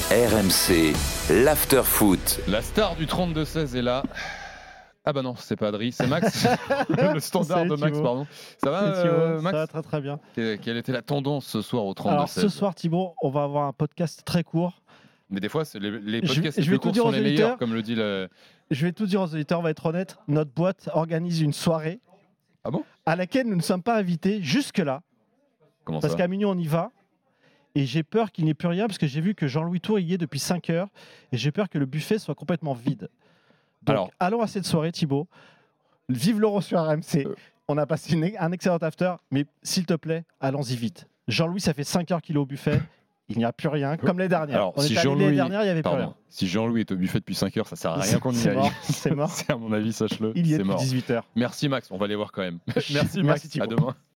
RMC, l'after-foot. La star du 32-16 est là. Ah bah non, c'est pas Adri, c'est Max. Le standard de Max, pardon. Ça va, Max? Ça va très très bien. Quelle était la tendance ce soir au 32-16? Alors ce soir, Thibaut, on va avoir un podcast très court. Mais des fois, les podcasts je vais courts dire sont aux les auditeurs, meilleurs, comme le dit le... Je vais tout dire aux auditeurs, on va être honnête. Notre boîte organise une soirée Ah bon? à laquelle nous ne sommes pas invités jusque-là. Comment Parce ça? qu'à minuit, on y va. Et j'ai peur qu'il n'y ait plus rien, parce que j'ai vu que Jean-Louis Tour y est depuis 5 heures. Et j'ai peur que le buffet soit complètement vide. Donc, Alors, allons à cette soirée, Thibaut. Vive l'Euro sur RMC. On a passé un excellent after. Mais s'il te plaît, allons-y vite. Jean-Louis, ça fait 5 heures qu'il est au buffet. Il n'y a plus rien, comme les dernières. Alors, on si est allé Jean-Louis... les dernières, il n'y avait plus Pardon. rien. Si Jean-Louis est au buffet depuis 5 heures, ça sert à rien qu'on y C'est aille. mort. C'est mort. C'est à mon avis, sache-le. Il y est C'est depuis mort. 18 heures. Merci Max, on va les voir quand même. Merci Max, Merci, Thibaut. à demain.